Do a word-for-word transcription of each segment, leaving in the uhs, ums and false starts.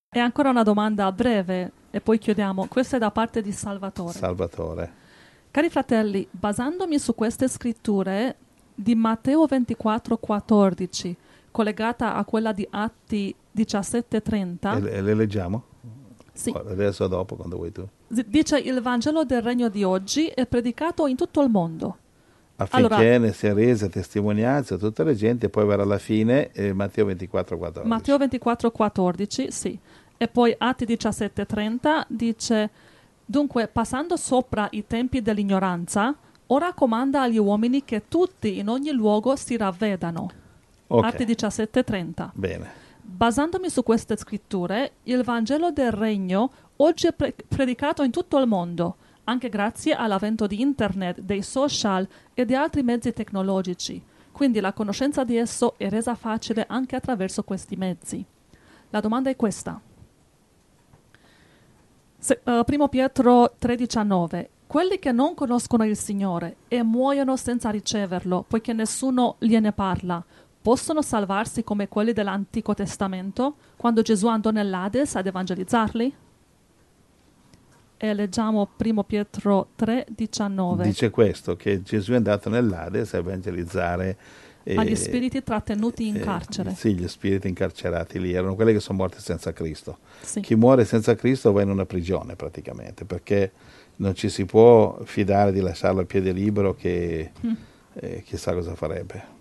E ancora una domanda breve e poi chiudiamo. Questa è da parte di Salvatore. Salvatore. Cari fratelli, basandomi su queste scritture di Matteo ventiquattro quattordici, collegata a quella di Atti diciassette trenta, E le, le leggiamo? sì, Adesso o dopo, quando vuoi tu. dice il Vangelo del Regno di oggi è predicato in tutto il mondo. Affinché Allora, ne sia resa testimonianza a tutta la gente, e poi verrà alla fine eh, Matteo ventiquattro quattordici. Matteo ventiquattro quattordici, sì. E poi Atti diciassette trenta dice: dunque, passando sopra i tempi dell'ignoranza, ora comanda agli uomini che tutti in ogni luogo si ravvedano. Okay. Atti diciassette trenta. Bene. Basandomi su queste scritture, il Vangelo del Regno oggi è pre- predicato in tutto il mondo, anche grazie all'avvento di internet, dei social e di altri mezzi tecnologici. Quindi la conoscenza di esso è resa facile anche attraverso questi mezzi. La domanda è questa. Se, uh, primo Pietro tre diciannove. Quelli che non conoscono il Signore e muoiono senza riceverlo, poiché nessuno gliene parla, possono salvarsi come quelli dell'Antico Testamento, quando Gesù andò nell'Ades ad evangelizzarli? E leggiamo primo Pietro tre diciannove. Dice questo, che Gesù è andato nell'Ades a evangelizzare eh, agli spiriti trattenuti in eh, carcere. Sì, gli spiriti incarcerati lì, erano quelli che sono morti senza Cristo. Sì. Chi muore senza Cristo va in una prigione praticamente, perché non ci si può fidare di lasciarlo a piede libero che Mm. eh, chissà cosa farebbe.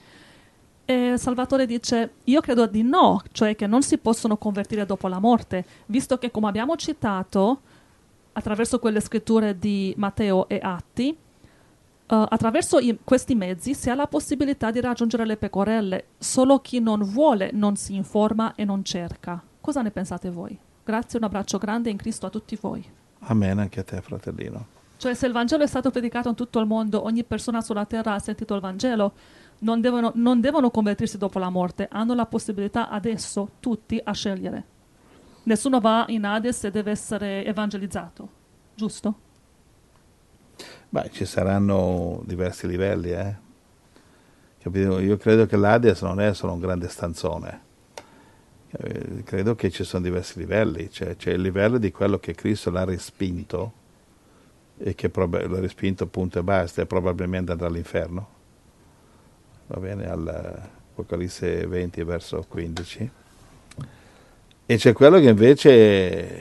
E Salvatore dice: io credo di no, cioè che non si possono convertire dopo la morte, visto che, come abbiamo citato attraverso quelle scritture di Matteo e Atti, uh, attraverso i, questi mezzi si ha la possibilità di raggiungere le pecorelle. Solo chi non vuole non si informa e non cerca. Cosa ne pensate voi? Grazie, un abbraccio grande in Cristo a tutti voi. Amen, anche a te, fratellino. Cioè, se il Vangelo è stato predicato in tutto il mondo, ogni persona sulla terra ha sentito il Vangelo, non devono, non devono convertirsi dopo la morte, hanno la possibilità adesso, tutti, a scegliere. Nessuno va in Hades e deve essere evangelizzato, giusto? Beh, ci saranno diversi livelli, eh? Capito? Io credo che l'Hades non è solo un grande stanzone. Eh, credo che ci sono diversi livelli, cioè, c'è il livello di quello che Cristo l'ha respinto e che prob- l'ha respinto punto e basta, e probabilmente andrà all'inferno. Va bene, all'Apocalisse venti verso quindici. E c'è quello che invece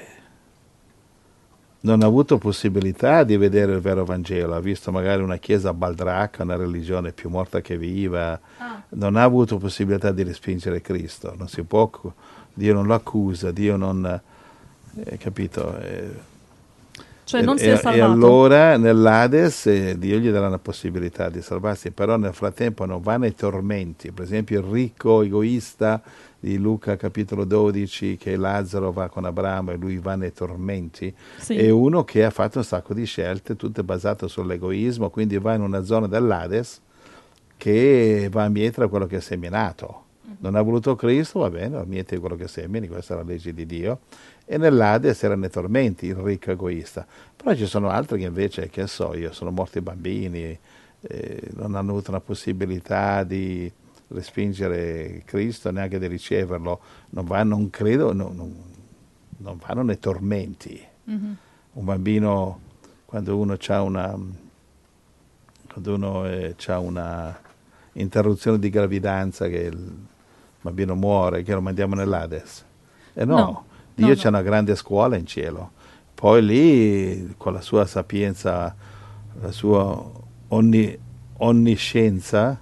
non ha avuto possibilità di vedere il vero Vangelo, ha visto magari una chiesa baldracca, una religione più morta che viva, Ah. non ha avuto possibilità di respingere Cristo, non si può, Dio non lo accusa, Dio non, eh, capito? Eh, Cioè non e, si è salvato. e allora nell'Hades eh, Dio gli darà la possibilità di salvarsi, però nel frattempo non va nei tormenti. Per esempio il ricco egoista di Luca capitolo dodici, che Lazzaro va con Abramo e lui va nei tormenti, Sì. è uno che ha fatto un sacco di scelte, tutte basate sull'egoismo, quindi va in una zona dell'Hades che va a mietere quello che è seminato. Non ha voluto Cristo, va bene, miete quello che semini, questa è la legge di Dio. E nell'Hades erano i tormenti, il ricco egoista. Però ci sono altri che invece, che so io, sono morti bambini, eh, non hanno avuto una possibilità di respingere Cristo, neanche di riceverlo, non vanno, non credo, no, non, non vanno nei tormenti. Mm-hmm. Un bambino, quando uno ha una, quando uno eh, ha una interruzione di gravidanza, che il bambino muore, che lo mandiamo nell'Hades? Eh no, No, Dio no, c'ha no. una grande scuola in cielo. Poi lì, con la sua sapienza, la sua onni, onniscienza,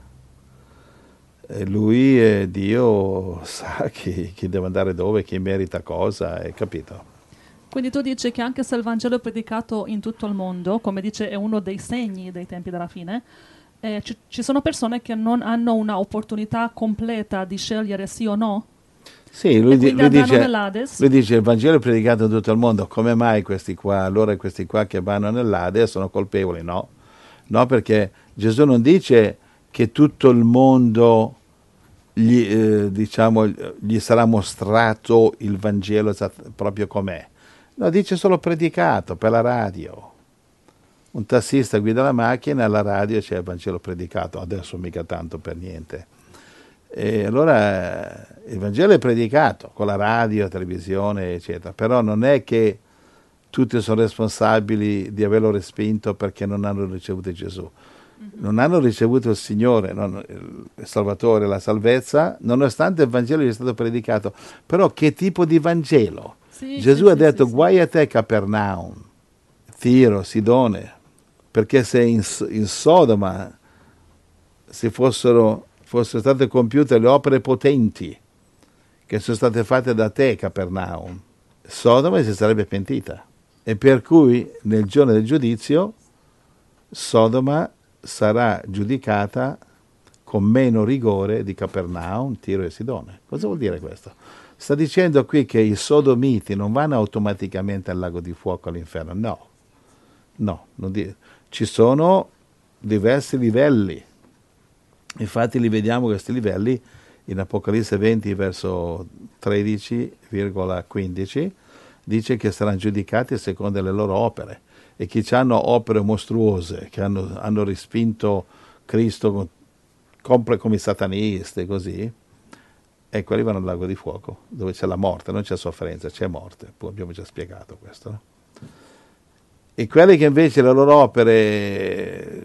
eh, lui, eh, Dio, sa chi, chi deve andare dove, chi merita cosa, hai capito? Quindi tu dici che anche se il Vangelo è predicato in tutto il mondo, come dice è uno dei segni dei tempi della fine, eh, ci, ci sono persone che non hanno una opportunità completa di scegliere sì o no? Sì, lui, E di, quindi lui, andranno dice, nell'Hades? lui dice il Vangelo è predicato in tutto il mondo, come mai questi qua, allora questi qua che vanno nell'Hades sono colpevoli? No, no, perché Gesù non dice che tutto il mondo gli, eh, diciamo, gli sarà mostrato il Vangelo proprio com'è. No, dice solo predicato per la radio. Un tassista guida la macchina, alla radio c'è il Vangelo predicato, adesso mica tanto per niente. E allora eh, il Vangelo è predicato con la radio, televisione, eccetera, però non è che tutti sono responsabili di averlo respinto perché non hanno ricevuto Gesù. Mm-hmm. Non hanno ricevuto il Signore, non, il Salvatore, la salvezza, nonostante il Vangelo gli è stato predicato. Però che tipo di Vangelo? Sì, Gesù sì, ha sì, detto sì, guai a te Capernaum, Tiro, Sidone, perché se in, in Sodoma si fossero, fossero state compiute le opere potenti che sono state fatte da te Capernaum, Sodoma si sarebbe pentita. E per cui nel giorno del giudizio Sodoma sarà giudicata con meno rigore di Capernaum, Tiro e Sidone. Cosa vuol dire questo? Sta dicendo qui che i sodomiti non vanno automaticamente al lago di fuoco, all'inferno. No, no, non di- ci sono diversi livelli. Infatti li vediamo questi livelli in Apocalisse venti verso tredici virgola quindici, dice che saranno giudicati secondo le loro opere, e chi hanno opere mostruose, che hanno, hanno respinto Cristo compre come i satanisti e così, ecco, arrivano al lago di fuoco, dove c'è la morte, non c'è sofferenza, c'è morte. Poi abbiamo già spiegato questo, no? E quelli che invece le loro opere,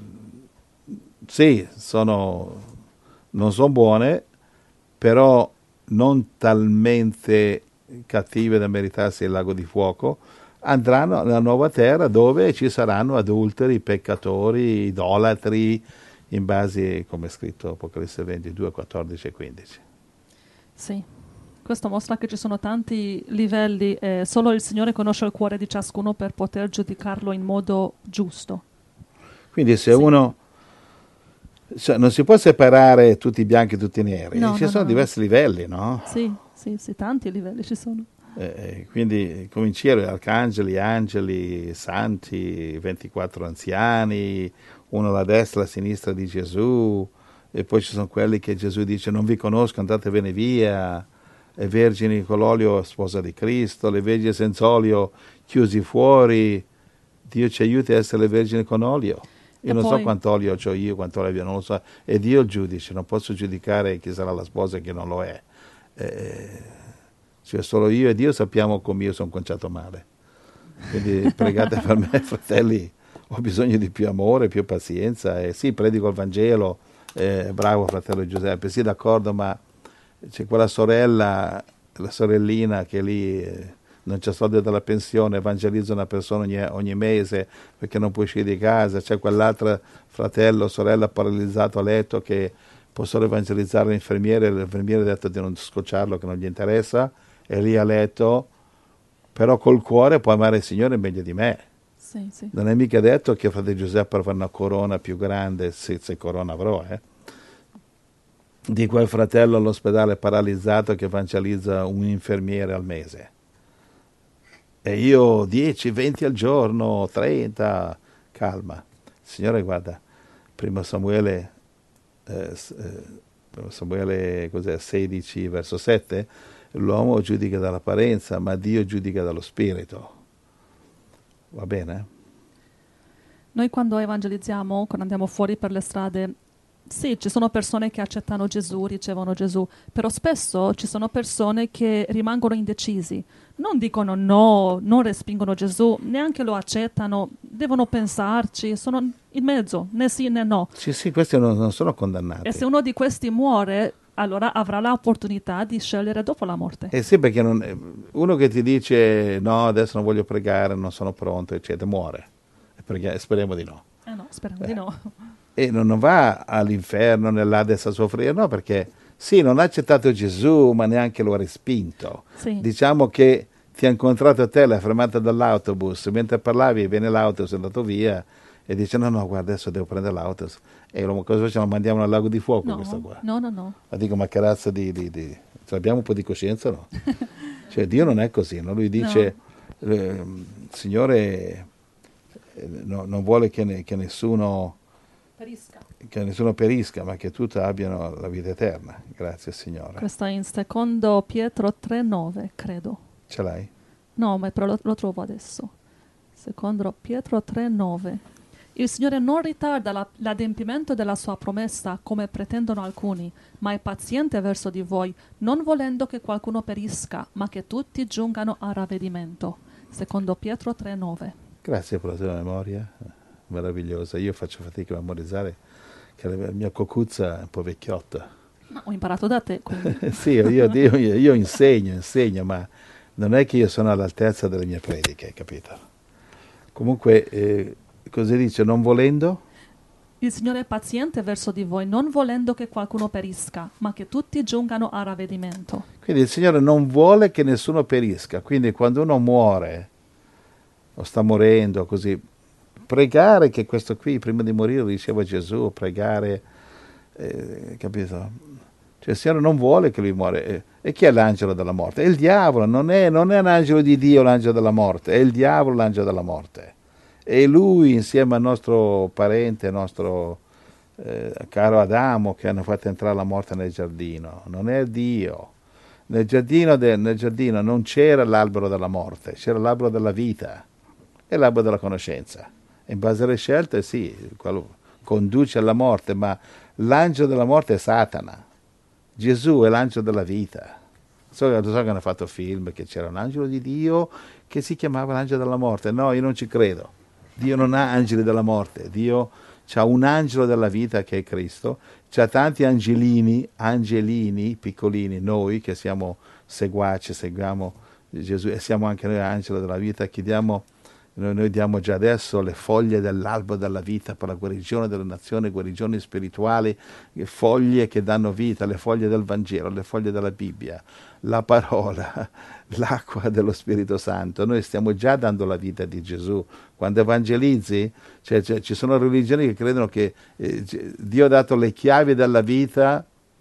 sì, sono, non sono buone, però non talmente cattive da meritarsi il lago di fuoco, andranno nella nuova terra dove ci saranno adulteri, peccatori, idolatri, in base, come è scritto Apocalisse ventidue, quattordici e quindici. Sì, questo mostra che ci sono tanti livelli e solo il Signore conosce il cuore di ciascuno per poter giudicarlo in modo giusto. Quindi se Sì. uno, cioè, non si può separare tutti i bianchi e tutti i neri, No, ci no, sono no, diversi no. livelli, no? Sì, sì, sì, tanti livelli ci sono. Eh, quindi come in cielo, arcangeli, angeli, santi, ventiquattro anziani, uno alla destra e alla sinistra di Gesù, e poi ci sono quelli che Gesù dice non vi conosco, andatevene via, le vergini con l'olio sposa di Cristo, le vergini senza olio chiusi fuori. Dio ci aiuti a essere le vergini con olio. Io E non poi, so quanto olio ho io, quanto olio non lo so, è Dio il giudice, non posso giudicare chi sarà la sposa e chi non lo è. Eh, cioè solo io e Dio sappiamo come io sono conciato male. Quindi pregate per me, fratelli, ho bisogno di più amore, più pazienza. E sì, predico il Vangelo, eh, bravo fratello Giuseppe, sì d'accordo, ma c'è quella sorella, la sorellina che lì eh, non c'è soldi dalla pensione, evangelizza una persona ogni, ogni mese perché non può uscire di casa, c'è quell'altro fratello, sorella paralizzato a letto che può solo evangelizzare l'infermiere, l'infermiere ha detto di non scocciarlo, che non gli interessa, è lì a letto, però col cuore può amare il Signore meglio di me. sì, sì. Non è mica detto che fratello Giuseppe avrà una corona più grande, se, se corona avrò, eh, di quel fratello all'ospedale paralizzato che evangelizza un infermiere al mese. E io dieci, venti al giorno, trenta, calma. Signore, guarda, primo Samuele, eh, eh, Samuele cos'è, sedici verso sette, l'uomo giudica dall'apparenza, ma Dio giudica dallo spirito. Va bene? Noi quando evangelizziamo, quando andiamo fuori per le strade, sì, ci sono persone che accettano Gesù, ricevono Gesù, però spesso ci sono persone che rimangono indecisi. Non dicono no, non respingono Gesù, neanche lo accettano, devono pensarci, sono in mezzo, né sì né no. Sì, sì, questi non, non sono condannati. E se uno di questi muore, allora avrà l'opportunità di scegliere dopo la morte. Eh sì, perché non, uno che ti dice no, adesso non voglio pregare, non sono pronto, eccetera, muore. Perché, speriamo di no. Eh no, speriamo Eh. di no. E non, non va all'inferno, nell'Ades a soffrire, no, perché sì, non ha accettato Gesù, ma neanche lo ha respinto. Sì. Diciamo che ti ha incontrato a te, l'hai fermata dall'autobus, mentre parlavi viene l'autobus, è andato via, e dice no, no, guarda, adesso devo prendere l'autobus. E lo, cosa facciamo? Mandiamo al lago di fuoco No, questa qua. no, no, no. Ma dico, ma che razza di... di, di... Cioè, abbiamo un po' di coscienza, no? Cioè, Dio non è così, no? Lui dice, No. eh, Signore, eh, no, non vuole che, ne, che nessuno... Perisca. che nessuno perisca, ma che tutti abbiano la vita eterna. Grazie Signore. Questo è in secondo Pietro tre nove, credo. Ce l'hai? No, ma però lo, lo trovo adesso. Secondo Pietro tre nove. Il Signore non ritarda la- l'adempimento della sua promessa, come pretendono alcuni, ma è paziente verso di voi, non volendo che qualcuno perisca, ma che tutti giungano a ravvedimento. Secondo Pietro tre nove. Grazie per la tua memoria, meravigliosa. Io faccio fatica a memorizzare che la mia cocuzza è un po' vecchiotta. Ma ho imparato da te, quindi. Sì, io, io- io insegno, insegno, ma non è che io sono all'altezza delle mie prediche, capito? Comunque, eh, cosa dice? Non volendo? Il Signore è paziente verso di voi, non volendo che qualcuno perisca, ma che tutti giungano a ravvedimento. Quindi il Signore non vuole che nessuno perisca. Quindi quando uno muore o sta morendo così, pregare che questo qui prima di morire riceva Gesù, pregare, eh, capito? Cioè il Signore non vuole che lui muore. E, e chi è l'angelo della morte? È il diavolo, non è, non è un angelo di Dio l'angelo della morte, è il diavolo l'angelo della morte. E lui insieme al nostro parente, al nostro eh, caro Adamo, che hanno fatto entrare la morte nel giardino, non è Dio. Nel giardino, de, nel giardino non c'era l'albero della morte, c'era l'albero della vita e l'albero della conoscenza. In base alle scelte, sì, quello conduce alla morte, ma l'angelo della morte è Satana. Gesù è l'angelo della vita. So, so che hanno fatto film che c'era un angelo di Dio che si chiamava l'angelo della morte. No, io non ci credo. Dio non ha angeli della morte. Dio ha un angelo della vita che è Cristo. C'ha tanti angelini, angelini piccolini, noi che siamo seguaci, seguiamo Gesù e siamo anche noi angelo della vita, che diamo. Noi, noi diamo già adesso le foglie dell'albero della vita per la guarigione delle nazioni, guarigioni spirituali, foglie che danno vita, le foglie del Vangelo, le foglie della Bibbia, la parola, l'acqua dello Spirito Santo. Noi stiamo già dando la vita di Gesù. Quando evangelizzi, cioè, cioè, ci sono religioni che credono che eh, Dio ha dato le chiavi della vita,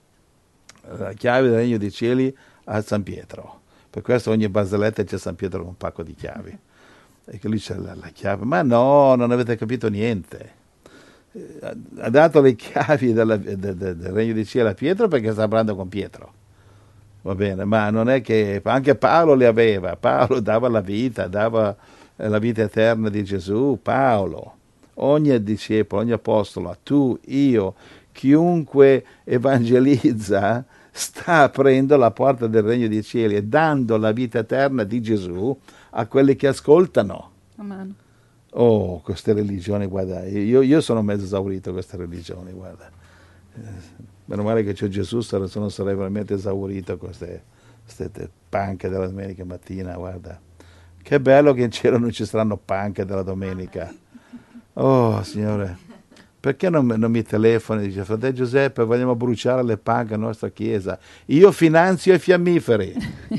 le chiavi del regno dei cieli a San Pietro. Per questo ogni barzelletta c'è San Pietro con un pacco di chiavi. E che lui c'ha la, la chiave, ma no, non avete capito niente. Eh, ha dato le chiavi della, de, de, del regno di cielo a Pietro perché sta parlando con Pietro, va bene, ma non è che anche Paolo le aveva. Paolo dava la vita, dava la vita eterna di Gesù. Paolo, ogni discepolo, ogni apostolo, tu, io, chiunque evangelizza sta aprendo la porta del regno dei cieli e dando la vita eterna di Gesù a quelli che ascoltano. Amen. Oh, queste religioni, guarda, io, io sono mezzo esaurito queste religioni, guarda. Eh, meno male che c'è Gesù, se non sarei veramente esaurito queste, queste panche della domenica mattina, guarda. Che bello che in cielo non ci saranno panche della domenica. Oh, Signore, perché non, non mi telefoni e dice, fratello Giuseppe, vogliamo bruciare le panche alla nostra chiesa? Io finanzio i fiammiferi.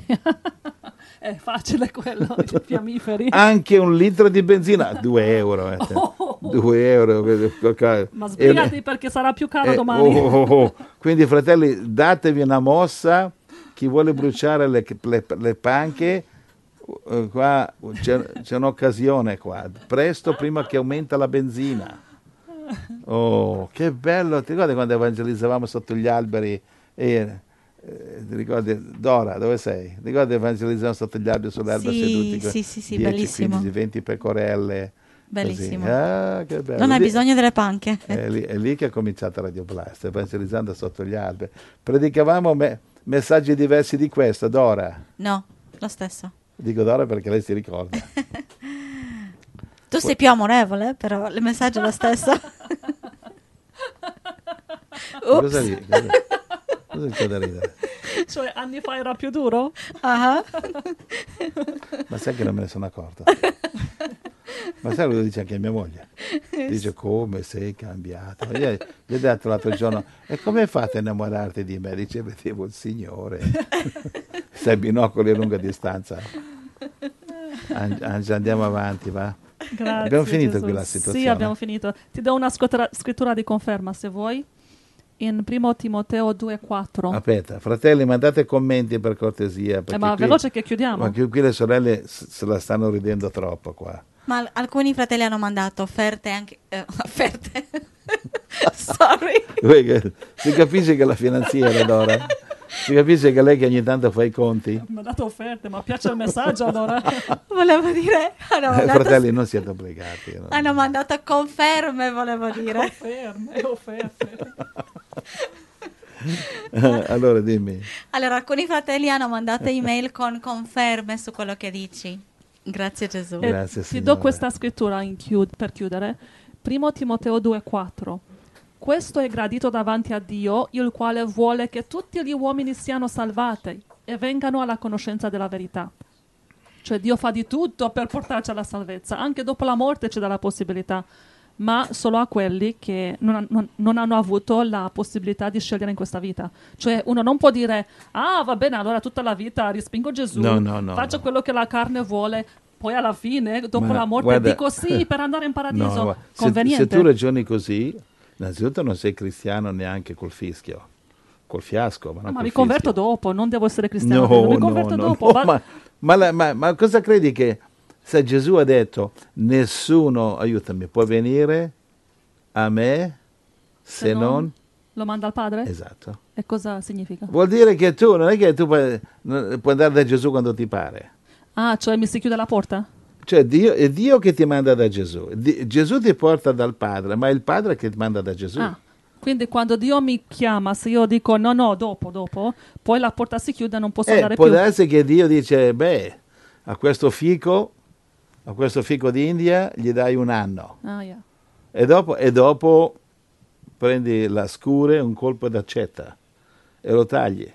È facile quello, i fiammiferi. Anche un litro di benzina, due euro. Eh. Oh. Due euro. Ma sbrigati, perché sarà più caro eh, domani. Oh, oh, oh. Quindi, fratelli, datevi una mossa. Chi vuole bruciare le, le, le panche, uh, qua c'è, c'è un'occasione qua. Presto, prima che aumenta la benzina. Oh, che bello! Ti ricordi quando evangelizzavamo sotto gli alberi? E, Eh, ti ricordi, Dora, dove sei? Ti ricordi evangelizzavamo sotto gli alberi sull'erba sì, seduti con sì, sì, sì, dieci, bellissimo. quindici, venti pecorelle? Bellissimo. Ah, che bello. Non hai Lì- bisogno delle panche. È lì, è lì che è cominciata Radio Blast, evangelizzando sotto gli alberi. Predicavamo me- messaggi diversi di questo, Dora. No, lo stesso. Dico Dora perché lei si ricorda. Tu sei più amorevole, però il messaggio è lo stesso. Cosa Ups. ridi? Cosa, cosa c'è da ridere? Cioè, anni fa era più duro? Ah. Ma sai che non me ne sono accorto? Ma sai cosa dice anche mia moglie? Dice come sei cambiato. Gli, gli ho detto l'altro giorno, e come fate a innamorarti di me? Dice, vedevo il Signore. Sei binocoli a lunga distanza. An- andiamo avanti, va? Grazie, Abbiamo finito Gesù. qui la situazione. Sì, abbiamo finito. Ti do una scrittura, scrittura di conferma, se vuoi. In primo Timoteo due quattro. Aspetta, fratelli, mandate commenti per cortesia. Eh, ma qui, veloce che chiudiamo. ma qui, qui le sorelle s- se la stanno ridendo troppo qua. Ma al- alcuni fratelli hanno mandato offerte anche... eh, offerte? Sorry. Voi che- Si capisce che la finanziera, Dora, Si capisce che lei che ogni tanto fa i conti? Mi ha dato offerte, ma piace il messaggio allora. Volevo dire, hanno Eh, mandato, fratelli, non siete obbligati. no? hanno mandato conferme, volevo dire. Conferme, offerte. Allora dimmi. Allora, alcuni fratelli hanno mandato email con conferme su quello che dici. Grazie Gesù. E Grazie, ti Signore. do questa scrittura in chiud- per chiudere. Primo Timoteo due quattro. Questo è gradito davanti a Dio, il quale vuole che tutti gli uomini siano salvati e vengano alla conoscenza della verità. Cioè Dio fa di tutto per portarci alla salvezza. Anche dopo la morte ci dà la possibilità, ma solo a quelli che non, non- non hanno avuto la possibilità di scegliere in questa vita. Cioè uno non può dire, ah va bene, allora tutta la vita respingo Gesù, No, no, no, faccio no. quello che la carne vuole, poi alla fine, dopo Ma la morte, guarda- dico sì per andare in paradiso. No, guarda, se, Conveniente. se tu ragioni così, innanzitutto non sei cristiano neanche col fischio, col fiasco. Ma, non Ah, ma col mi converto fischio. dopo, non devo essere cristiano. No, mi no, converto no, dopo. no, va- ma, ma la- ma- ma cosa credi che se Gesù ha detto nessuno, aiutami, può venire a me se, se non... Lo manda al padre? Esatto. E cosa significa? Vuol dire che tu, non è che tu puoi, non- puoi andare da Gesù quando ti pare. Ah, cioè mi si chiude la porta? Cioè Dio, è Dio che ti manda da Gesù. Di- Gesù ti porta dal Padre, ma è il Padre che ti manda da Gesù. Ah, quindi quando Dio mi chiama, se io dico no, no, dopo, dopo, poi la porta si chiude e non posso Eh, andare può più. darsi che Dio dice, beh, a questo fico, a questo fico d'India gli dai un anno. Ah, yeah. E dopo, e dopo prendi la scure, un colpo d'accetta e lo tagli.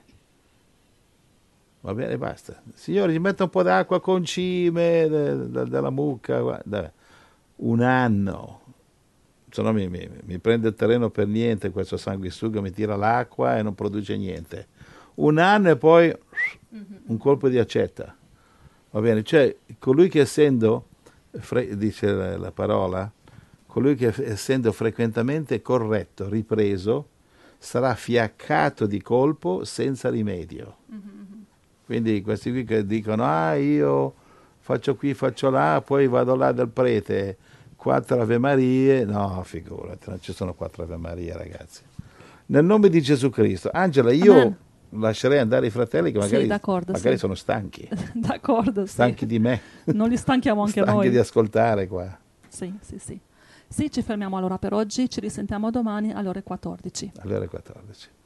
Va bene, basta. Signore, gli metto un po' d'acqua con cime de- de- della mucca. guarda. Un anno. Se no mi, mi- mi prende il terreno per niente questo sanguisuga, mi tira l'acqua e non produce niente. Un anno e poi un colpo di accetta. Va bene? Cioè, colui che essendo, fre- dice la, la parola, colui che essendo frequentemente corretto, ripreso, sarà fiaccato di colpo senza rimedio. Quindi questi qui che dicono, ah io faccio qui, faccio là, poi vado là dal prete, quattro Ave Marie, no figurati, non ci sono quattro Ave Marie ragazzi. Nel nome di Gesù Cristo. Angela, io Amen. lascerei andare i fratelli che Sì, magari, d'accordo, magari sì. sono stanchi, D'accordo, sì. stanchi di me, Non li stanchiamo anche stanchi noi. di ascoltare qua, Sì, sì, sì. Sì, ci fermiamo allora per oggi, ci risentiamo domani alle ore quattordici. alle ore quattordici.